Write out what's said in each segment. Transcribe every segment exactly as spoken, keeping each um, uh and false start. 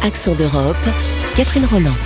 Accent d'Europe, Catherine Roland.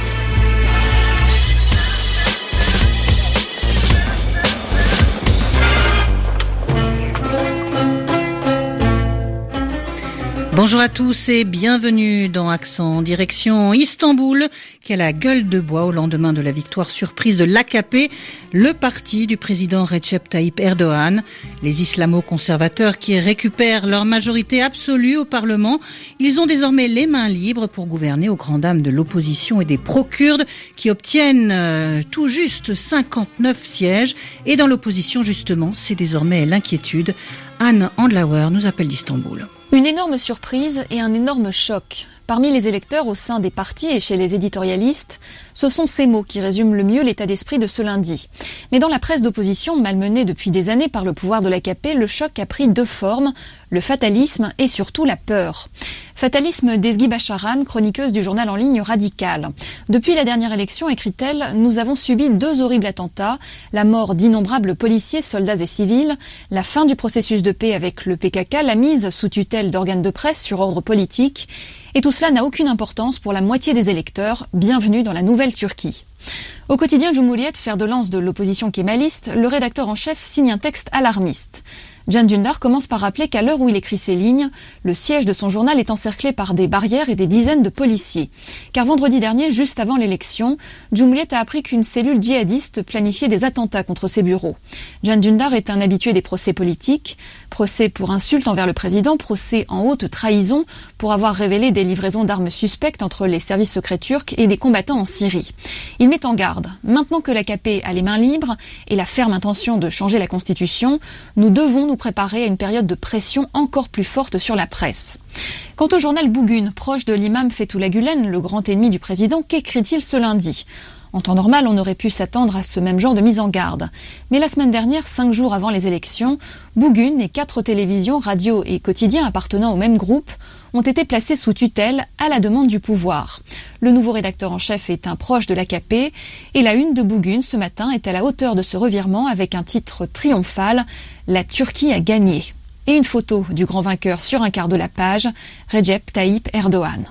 Bonjour à tous et bienvenue dans Accent, direction Istanbul, qui a la gueule de bois au lendemain de la victoire surprise de l'A K P, le parti du président Recep Tayyip Erdogan. Les islamo-conservateurs qui récupèrent leur majorité absolue au Parlement, ils ont désormais les mains libres pour gouverner aux grandes dames de l'opposition et des pro-kurdes qui obtiennent euh, tout juste cinquante-neuf sièges. Et dans l'opposition, justement, c'est désormais l'inquiétude. Anne Andlauer nous appelle d'Istanbul. Une énorme surprise et un énorme choc. Parmi les électeurs au sein des partis et chez les éditorialistes, ce sont ces mots qui résument le mieux l'état d'esprit de ce lundi. Mais dans la presse d'opposition, malmenée depuis des années par le pouvoir de l'A K P, le choc a pris deux formes, le fatalisme et surtout la peur. Fatalisme d'Ezgi Bacharan, chroniqueuse du journal en ligne Radical. Depuis la dernière élection, écrit-elle, nous avons subi deux horribles attentats, la mort d'innombrables policiers, soldats et civils, la fin du processus de paix avec le P K K, la mise sous tutelle d'organes de presse sur ordre politique. Et tout cela n'a aucune importance pour la moitié des électeurs. Bienvenue dans la nouvelle Turquie. Au quotidien Cumhuriyet, fer de lance de l'opposition kémaliste, le rédacteur en chef signe un texte alarmiste. Can Dündar commence par rappeler qu'à l'heure où il écrit ces lignes, le siège de son journal est encerclé par des barrières et des dizaines de policiers. Car vendredi dernier, juste avant l'élection, Cumhuriyet a appris qu'une cellule djihadiste planifiait des attentats contre ses bureaux. Can Dündar est un habitué des procès politiques, procès pour insulte envers le président, procès en haute trahison pour avoir révélé des livraisons d'armes suspectes entre les services secrets turcs et des combattants en Syrie. Il met en garde, maintenant que l'A K P a les mains libres et la ferme intention de changer la constitution, nous devons nous préparer à une période de pression encore plus forte sur la presse. Quant au journal Bugün, proche de l'imam Fethullah Gülen, le grand ennemi du président, qu'écrit-il ce lundi ? En temps normal, on aurait pu s'attendre à ce même genre de mise en garde. Mais la semaine dernière, cinq jours avant les élections, Bugün et quatre télévisions, radios et quotidiens appartenant au même groupe ont été placés sous tutelle à la demande du pouvoir. Le nouveau rédacteur en chef est un proche de l'A K P et la une de Bugün ce matin est à la hauteur de ce revirement avec un titre triomphal « La Turquie a gagné » et une photo du grand vainqueur sur un quart de la page, Recep Tayyip Erdogan.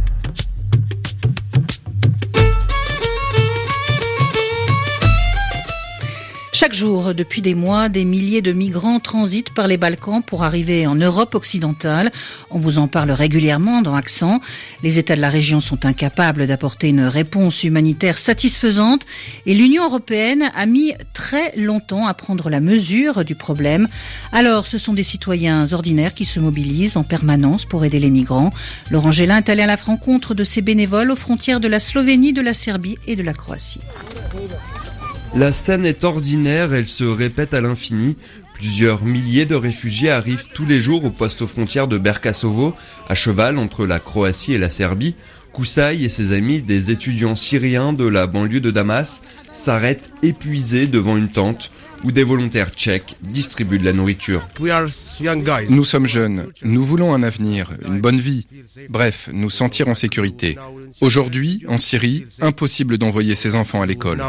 Chaque jour, depuis des mois, des milliers de migrants transitent par les Balkans pour arriver en Europe occidentale. On vous en parle régulièrement dans Accent. Les États de la région sont incapables d'apporter une réponse humanitaire satisfaisante et l'Union européenne a mis très longtemps à prendre la mesure du problème. Alors, ce sont des citoyens ordinaires qui se mobilisent en permanence pour aider les migrants. Laurent Gélin est allé à la rencontre de ces bénévoles aux frontières de la Slovénie, de la Serbie et de la Croatie. La scène est ordinaire, elle se répète à l'infini. Plusieurs milliers de réfugiés arrivent tous les jours au poste aux frontières de Berkasovo, à cheval entre la Croatie et la Serbie. Koussaï et ses amis, des étudiants syriens de la banlieue de Damas, s'arrêtent épuisés devant une tente où des volontaires tchèques distribuent de la nourriture. Nous sommes jeunes, nous voulons un avenir, une bonne vie. Bref, nous sentir en sécurité. Aujourd'hui, en Syrie, impossible d'envoyer ses enfants à l'école.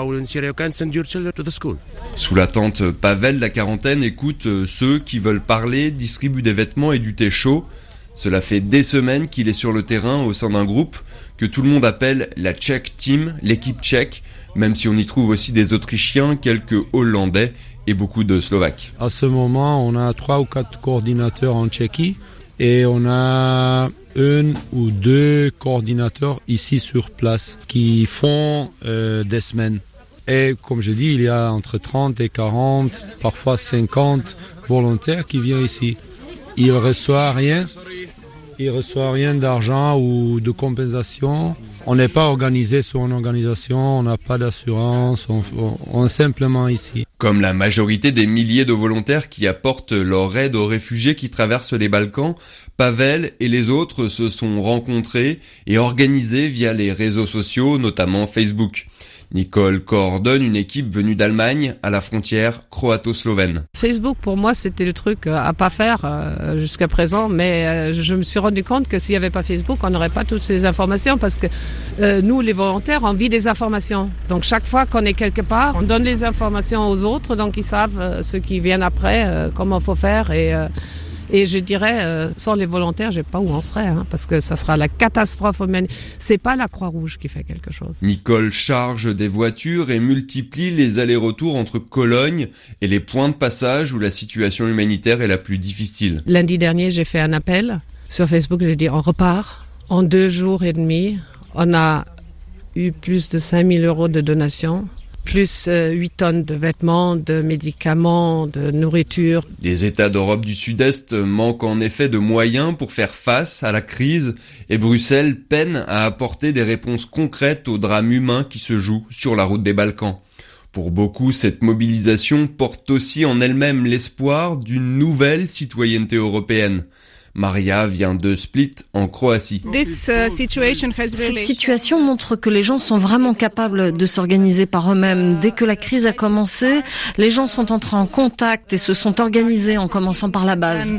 Sous la tente, Pavel, la quarantaine, écoute ceux qui veulent parler, distribue des vêtements et du thé chaud. Cela fait des semaines qu'il est sur le terrain au sein d'un groupe que tout le monde appelle la Czech Team, l'équipe tchèque, même si on y trouve aussi des Autrichiens, quelques Hollandais et beaucoup de Slovaques. À ce moment, on a trois ou quatre coordinateurs en Tchéquie et on a un ou deux coordinateurs ici sur place qui font euh, des semaines. Et comme je dis, il y a entre trente et quarante, parfois cinquante volontaires qui viennent ici. Ils ne reçoivent rien, ils ne reçoivent rien d'argent ou de compensation. On n'est pas organisé sur une organisation, on n'a pas d'assurance, on, on, on est simplement ici. Comme la majorité des milliers de volontaires qui apportent leur aide aux réfugiés qui traversent les Balkans, Pavel et les autres se sont rencontrés et organisés via les réseaux sociaux, notamment Facebook. Nicole coordonne une équipe venue d'Allemagne à la frontière croato-slovène. Facebook, pour moi, c'était le truc à pas faire euh, jusqu'à présent, mais euh, je me suis rendu compte que s'il n'y avait pas Facebook, on n'aurait pas toutes ces informations parce que euh, nous, les volontaires, on vit des informations. Donc chaque fois qu'on est quelque part, on donne les informations aux autres, donc ils savent euh, ceux qui viennent après, euh, comment il faut faire et... Euh, Et je dirais, euh, sans les volontaires, je sais pas où on serait, hein, parce que ça sera la catastrophe humaine. C'est pas la Croix-Rouge qui fait quelque chose. Nicole charge des voitures et multiplie les allers-retours entre Cologne et les points de passage où la situation humanitaire est la plus difficile. Lundi dernier, j'ai fait un appel sur Facebook, j'ai dit on repart. En deux jours et demi, on a eu plus de cinq mille euros de donations. Plus huit tonnes de vêtements, de médicaments, de nourriture. Les États d'Europe du Sud-Est manquent en effet de moyens pour faire face à la crise et Bruxelles peine à apporter des réponses concrètes aux drames humains qui se jouent sur la route des Balkans. Pour beaucoup, cette mobilisation porte aussi en elle-même l'espoir d'une nouvelle citoyenneté européenne. Maria vient de Split, en Croatie. Cette situation montre que les gens sont vraiment capables de s'organiser par eux-mêmes. Dès que la crise a commencé, les gens sont entrés en contact et se sont organisés en commençant par la base.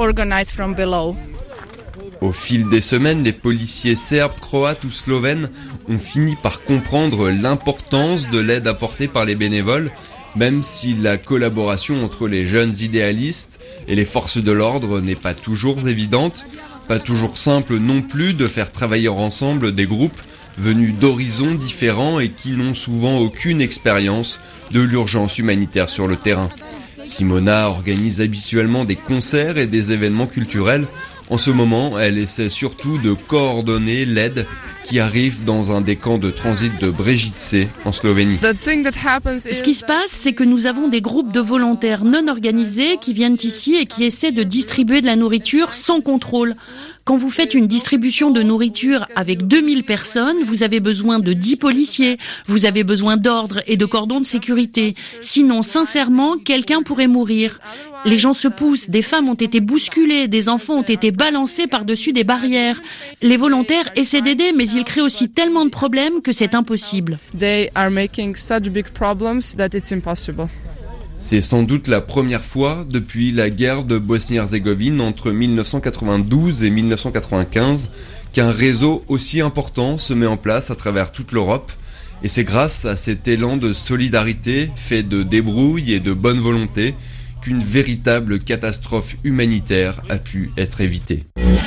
Au fil des semaines, les policiers serbes, croates ou slovènes ont fini par comprendre l'importance de l'aide apportée par les bénévoles, même si la collaboration entre les jeunes idéalistes et les forces de l'ordre n'est pas toujours évidente, pas toujours simple non plus de faire travailler ensemble des groupes venus d'horizons différents et qui n'ont souvent aucune expérience de l'urgence humanitaire sur le terrain. Simona organise habituellement des concerts et des événements culturels. En ce moment, elle essaie surtout de coordonner l'aide qui arrive dans un des camps de transit de Brežice, en Slovénie. Ce qui se passe, c'est que nous avons des groupes de volontaires non organisés qui viennent ici et qui essaient de distribuer de la nourriture sans contrôle. Quand vous faites une distribution de nourriture avec deux mille personnes, vous avez besoin de dix policiers, vous avez besoin d'ordre et de cordons de sécurité. Sinon, sincèrement, quelqu'un pourrait mourir. Les gens se poussent, des femmes ont été bousculées, des enfants ont été balancés par-dessus des barrières. Les volontaires essaient d'aider, mais ils créent aussi tellement de problèmes que c'est impossible. They are making such big problems that it's impossible. C'est sans doute la première fois depuis la guerre de Bosnie-Herzégovine entre mille neuf cent quatre-vingt-douze et mille neuf cent quatre-vingt-quinze qu'un réseau aussi important se met en place à travers toute l'Europe. Et c'est grâce à cet élan de solidarité fait de débrouille et de bonne volonté qu'une véritable catastrophe humanitaire a pu être évitée.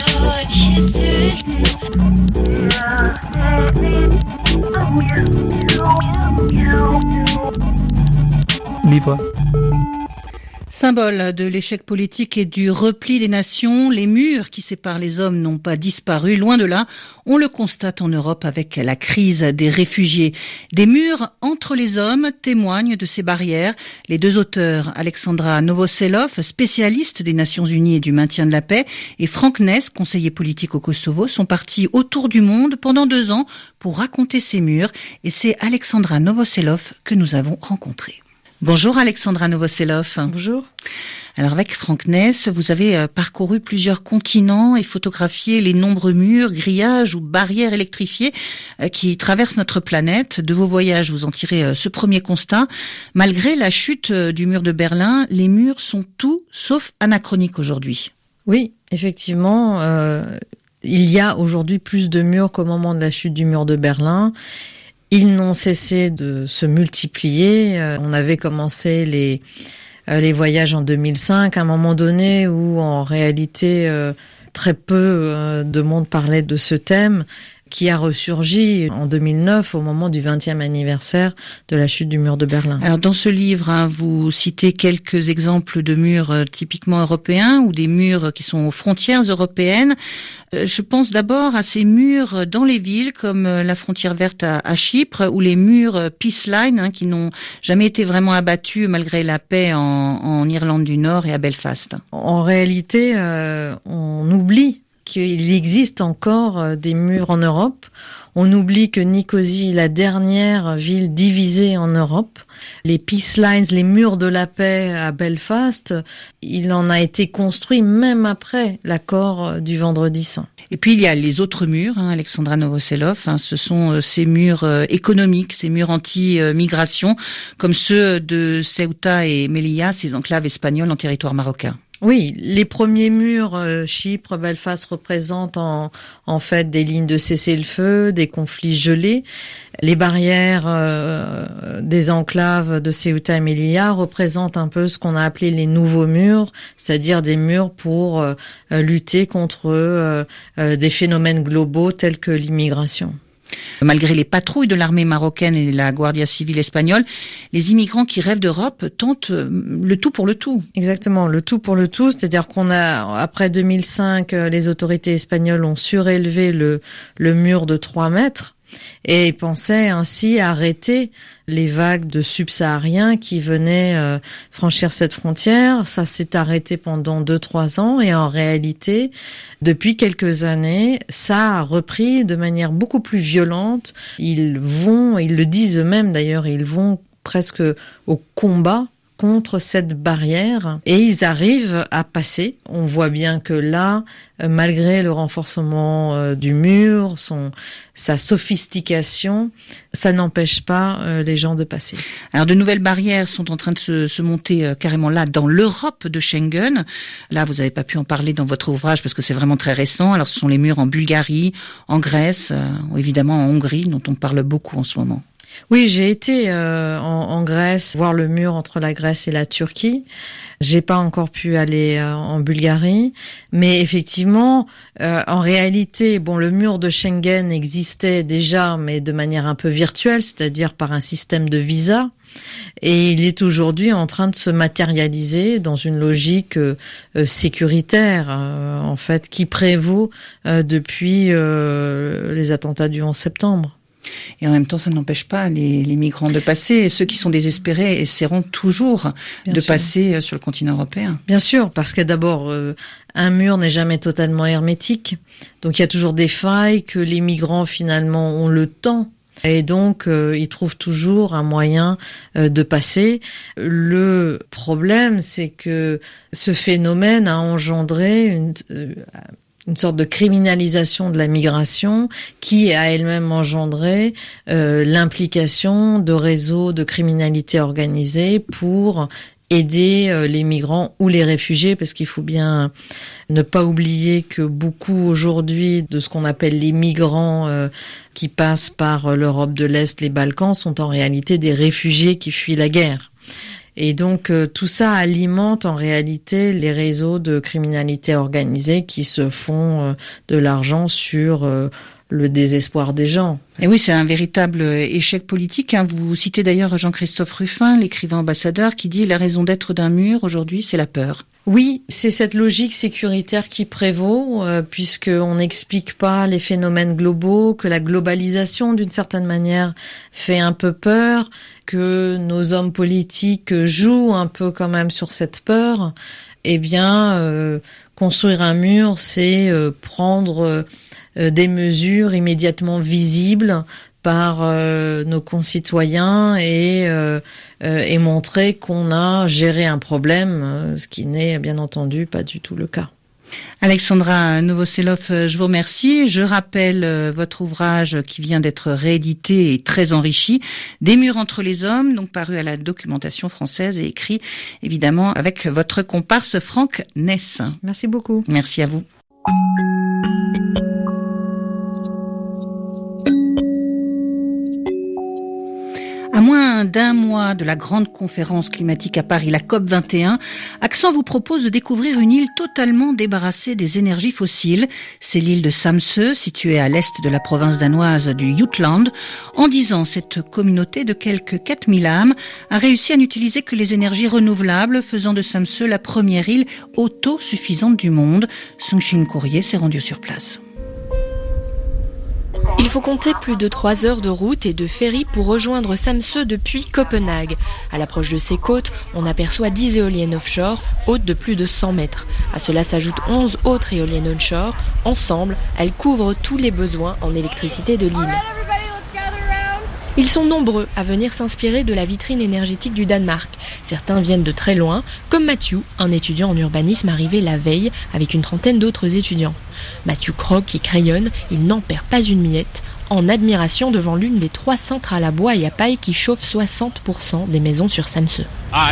Libre. Symbole de l'échec politique et du repli des nations, les murs qui séparent les hommes n'ont pas disparu, loin de là. On le constate en Europe avec la crise des réfugiés. Des murs entre les hommes témoignent de ces barrières. Les deux auteurs, Alexandra Novoselov, spécialiste des Nations Unies et du maintien de la paix, et Franck Ness, conseiller politique au Kosovo, sont partis autour du monde pendant deux ans pour raconter ces murs. Et c'est Alexandra Novoselov que nous avons rencontrée. Bonjour Alexandra Novoselov. Bonjour. Alors avec Franck Ness, vous avez parcouru plusieurs continents et photographié les nombreux murs, grillages ou barrières électrifiées qui traversent notre planète. De vos voyages, vous en tirez ce premier constat. Malgré la chute du mur de Berlin, les murs sont tout sauf anachroniques aujourd'hui. Oui, effectivement, euh, il y a aujourd'hui plus de murs qu'au moment de la chute du mur de Berlin. Ils n'ont cessé de se multiplier. On avait commencé les les voyages en deux mille cinq, à un moment donné où en réalité très peu de monde parlait de ce thème, qui a ressurgi en deux mille neuf au moment du vingtième anniversaire de la chute du mur de Berlin. Alors dans ce livre, hein, vous citez quelques exemples de murs euh, typiquement européens ou des murs qui sont aux frontières européennes. Euh, je pense d'abord à ces murs dans les villes comme euh, la frontière verte à, à Chypre ou les murs euh, Peace Line hein, qui n'ont jamais été vraiment abattus malgré la paix en, en Irlande du Nord et à Belfast. En réalité, euh, on oublie qu'il existe encore des murs en Europe. On oublie que Nicosie est la dernière ville divisée en Europe. Les Peace Lines, les murs de la paix à Belfast, il en a été construit même après l'accord du Vendredi Saint. Et puis il y a les autres murs, hein, Alexandra Novoselov, hein, ce sont euh, ces murs euh, économiques, ces murs anti-migration, comme ceux de Ceuta et Melilla, ces enclaves espagnoles en territoire marocain. Oui, les premiers murs, euh, Chypre, Belfast représentent en, en fait des lignes de cessez-le-feu, des conflits gelés. Les barrières euh, des enclaves de Ceuta et Melilla représentent un peu ce qu'on a appelé les nouveaux murs, c'est-à-dire des murs pour euh, lutter contre euh, euh, des phénomènes globaux tels que l'immigration. Malgré les patrouilles de l'armée marocaine et de la Guardia civile espagnole, les immigrants qui rêvent d'Europe tentent le tout pour le tout. Exactement, le tout pour le tout, c'est-à-dire qu'on a, après deux mille cinq, les autorités espagnoles ont surélevé le, le mur de trois mètres. Et ils pensaient ainsi arrêter les vagues de subsahariens qui venaient euh, franchir cette frontière. Ça s'est arrêté pendant deux, trois ans et en réalité, depuis quelques années, ça a repris de manière beaucoup plus violente. Ils vont, ils le disent eux-mêmes d'ailleurs, ils vont presque au combat contre cette barrière et ils arrivent à passer. On voit bien que là, malgré le renforcement du mur, son, sa sophistication, ça n'empêche pas les gens de passer. Alors de nouvelles barrières sont en train de se, se monter carrément là dans l'Europe de Schengen. Là, vous n'avez pas pu en parler dans votre ouvrage parce que c'est vraiment très récent. Alors ce sont les murs en Bulgarie, en Grèce, ou évidemment en Hongrie dont on parle beaucoup en ce moment. Oui, j'ai été euh, en, en Grèce, voir le mur entre la Grèce et la Turquie. J'ai pas encore pu aller euh, en Bulgarie, mais effectivement, euh, en réalité, bon, le mur de Schengen existait déjà, mais de manière un peu virtuelle, c'est-à-dire par un système de visa. Et il est aujourd'hui en train de se matérialiser dans une logique euh, sécuritaire, euh, en fait, qui prévaut euh, depuis euh, les attentats du onze septembre. Et en même temps, ça n'empêche pas les, les migrants de passer. Et ceux qui sont désespérés essaieront toujours Bien de sûr. passer sur le continent européen. Bien sûr, parce que d'abord, euh, un mur n'est jamais totalement hermétique. Donc il y a toujours des failles que les migrants finalement ont le temps. Et donc, euh, ils trouvent toujours un moyen euh, de passer. Le problème, c'est que ce phénomène a engendré une... Euh, une sorte de criminalisation de la migration qui a elle-même engendré euh, l'implication de réseaux de criminalité organisée pour aider euh, les migrants ou les réfugiés, parce qu'il faut bien ne pas oublier que beaucoup aujourd'hui de ce qu'on appelle les migrants euh, qui passent par l'Europe de l'Est, les Balkans, sont en réalité des réfugiés qui fuient la guerre. Et donc euh, tout ça alimente en réalité les réseaux de criminalité organisée qui se font euh, de l'argent sur euh, le désespoir des gens. Et oui, c'est un véritable échec politique. Hein. Vous citez d'ailleurs Jean-Christophe Ruffin, l'écrivain ambassadeur, qui dit « La raison d'être d'un mur aujourd'hui, c'est la peur ». Oui, c'est cette logique sécuritaire qui prévaut, euh, puisqu'on n'explique pas les phénomènes globaux, que la globalisation, d'une certaine manière, fait un peu peur, que nos hommes politiques jouent un peu quand même sur cette peur. Eh bien, euh, construire un mur, c'est euh, prendre euh, des mesures immédiatement visibles par euh, nos concitoyens et, euh, euh, et montrer qu'on a géré un problème, euh, ce qui n'est bien entendu pas du tout le cas. Alexandra Novoselov, je vous remercie. Je rappelle euh, votre ouvrage qui vient d'être réédité et très enrichi, Des murs entre les hommes, donc paru à la Documentation française et écrit évidemment avec votre comparse Franck Ness. Merci beaucoup. Merci à vous. À moins d'un mois de la grande conférence climatique à Paris, la COP vingt et un, Accent vous propose de découvrir une île totalement débarrassée des énergies fossiles. C'est l'île de Samsø, située à l'est de la province danoise du Jutland. En dix ans, cette communauté de quelques quatre mille âmes a réussi à n'utiliser que les énergies renouvelables, faisant de Samsø la première île autosuffisante du monde. Sung-Shin Courrier s'est rendu sur place. Il faut compter plus de trois heures de route et de ferry pour rejoindre Samsø depuis Copenhague. À l'approche de ces côtes, on aperçoit dix éoliennes offshore, hautes de plus de cent mètres. À cela s'ajoutent onze autres éoliennes onshore. Ensemble, elles couvrent tous les besoins en électricité de l'île. Ils sont nombreux à venir s'inspirer de la vitrine énergétique du Danemark. Certains viennent de très loin, comme Matthew, un étudiant en urbanisme arrivé la veille avec une trentaine d'autres étudiants. Matthew croque et crayonne, il n'en perd pas une miette. en admiration devant l'une des trois centrales à bois et à paille qui chauffent soixante pour cent des maisons sur Samsø.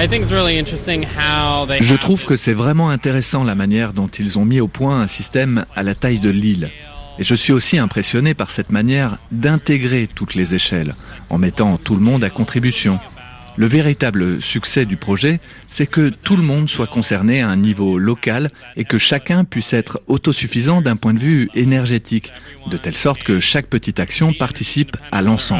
Je trouve que c'est vraiment intéressant la manière dont ils ont mis au point un système à la taille de l'île. Et je suis aussi impressionné par cette manière d'intégrer toutes les échelles, en mettant tout le monde à contribution. Le véritable succès du projet, c'est que tout le monde soit concerné à un niveau local et que chacun puisse être autosuffisant d'un point de vue énergétique, de telle sorte que chaque petite action participe à l'ensemble.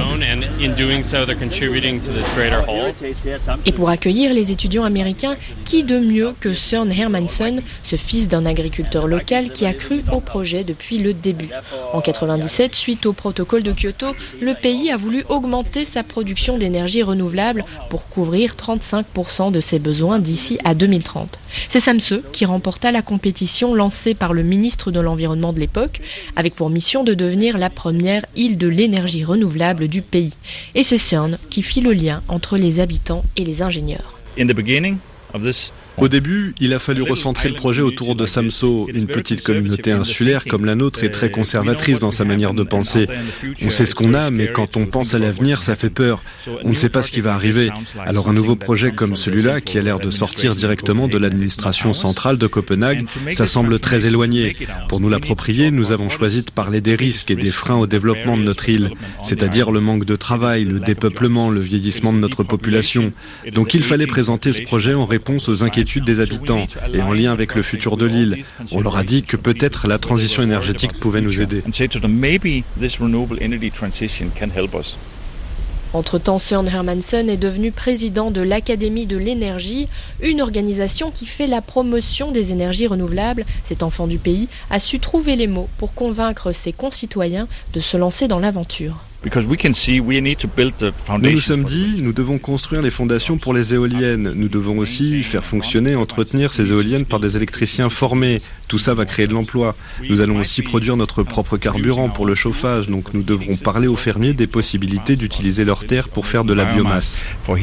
Et pour accueillir les étudiants américains, qui de mieux que Søren Hermansen, ce fils d'un agriculteur local qui a cru au projet depuis le début. En quatre-vingt-dix-sept, suite au protocole de Kyoto, le pays a voulu augmenter sa production d'énergie renouvelable pour couvrir trente-cinq pour cent de ses besoins d'ici à deux mille trente. C'est Samsø qui remporta la compétition lancée par le ministre de l'Environnement de l'époque, avec pour mission de devenir la première île de l'énergie renouvelable du pays. Et c'est Søren qui fit le lien entre les habitants et les ingénieurs. Au début, il a fallu recentrer le projet autour de Samsø. Une petite communauté insulaire comme la nôtre est très conservatrice dans sa manière de penser. On sait ce qu'on a, mais quand on pense à l'avenir, ça fait peur. On ne sait pas ce qui va arriver. Alors un nouveau projet comme celui-là, qui a l'air de sortir directement de l'administration centrale de Copenhague, ça semble très éloigné. Pour nous l'approprier, nous avons choisi de parler des risques et des freins au développement de notre île, c'est-à-dire le manque de travail, le dépeuplement, le vieillissement de notre population. Donc il fallait présenter ce projet en réponse aux inquiétudes des habitants et en lien avec le futur de l'île. On leur a dit que peut-être la transition énergétique pouvait nous aider. Entre-temps, Søren Hermansen est devenu président de l'Académie de l'énergie, une organisation qui fait la promotion des énergies renouvelables. Cet enfant du pays a su trouver les mots pour convaincre ses concitoyens de se lancer dans l'aventure. Nous nous sommes dit, nous devons construire les fondations pour les éoliennes. Nous devons aussi faire fonctionner, entretenir ces éoliennes par des électriciens formés. Tout ça va créer de l'emploi. Nous allons aussi produire notre propre carburant pour le chauffage. Donc nous devrons parler aux fermiers des possibilités d'utiliser leurs terres pour faire de la biomasse.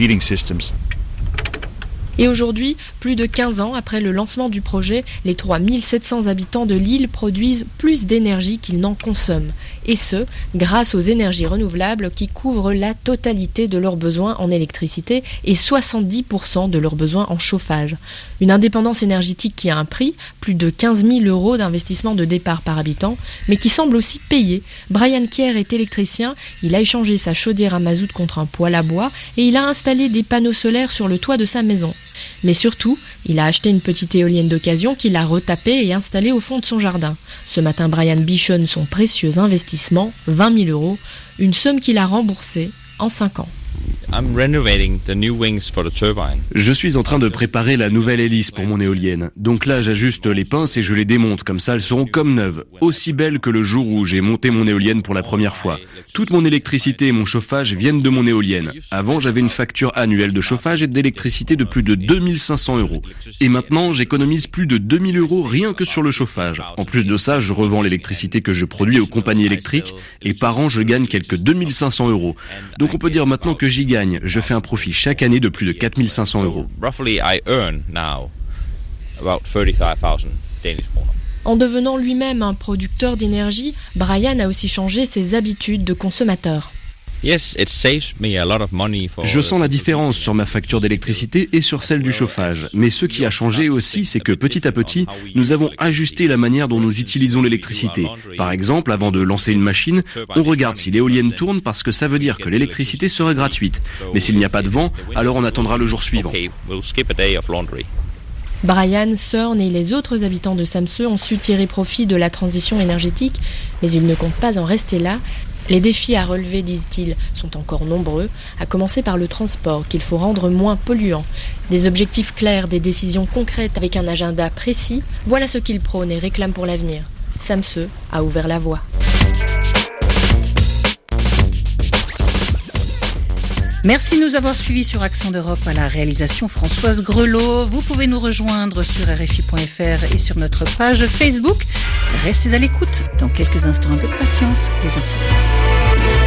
Et aujourd'hui, plus de quinze ans après le lancement du projet, les trois mille sept cents habitants de l'île produisent plus d'énergie qu'ils n'en consomment. Et ce, grâce aux énergies renouvelables qui couvrent la totalité de leurs besoins en électricité et soixante-dix pour cent de leurs besoins en chauffage. Une indépendance énergétique qui a un prix, plus de quinze mille euros d'investissement de départ par habitant, mais qui semble aussi payer. Brian Kier est électricien, il a échangé sa chaudière à mazout contre un poêle à bois et il a installé des panneaux solaires sur le toit de sa maison. Mais surtout, il a acheté une petite éolienne d'occasion qu'il a retapée et installée au fond de son jardin. Ce matin, Brian bichonne son précieux investissement, vingt mille euros, une somme qu'il a remboursée en cinq ans. Je suis en train de préparer la nouvelle hélice pour mon éolienne. Donc là, j'ajuste les pinces et je les démonte. Comme ça, elles seront comme neuves, aussi belles que le jour où j'ai monté mon éolienne pour la première fois. Toute mon électricité et mon chauffage viennent de mon éolienne. Avant, j'avais une facture annuelle de chauffage et d'électricité de plus de deux mille cinq cents euros. Et maintenant, j'économise plus de deux mille euros rien que sur le chauffage. En plus de ça, je revends l'électricité que je produis aux compagnies électriques et par an, je gagne quelques deux mille cinq cents euros. Donc on peut dire maintenant que j'y gagne. Je fais un profit chaque année de plus de quatre mille cinq cents euros. En devenant lui-même un producteur d'énergie, Brian a aussi changé ses habitudes de consommateur. Je sens la différence sur ma facture d'électricité et sur celle du chauffage. Mais ce qui a changé aussi, c'est que petit à petit, nous avons ajusté la manière dont nous utilisons l'électricité. Par exemple, avant de lancer une machine, on regarde si l'éolienne tourne parce que ça veut dire que l'électricité sera gratuite. Mais s'il n'y a pas de vent, alors on attendra le jour suivant. Brian, Søren et les autres habitants de Samsø ont su tirer profit de la transition énergétique, mais ils ne comptent pas en rester là. Les défis à relever, disent-ils, sont encore nombreux, à commencer par le transport qu'il faut rendre moins polluant. Des objectifs clairs, des décisions concrètes avec un agenda précis, voilà ce qu'ils prônent et réclament pour l'avenir. Samsø a ouvert la voie. Merci de nous avoir suivis sur Accent d'Europe, à la réalisation Françoise Grelot. Vous pouvez nous rejoindre sur R F I point F R et sur notre page Facebook. Restez à l'écoute. Dans quelques instants, un peu de patience, les infos.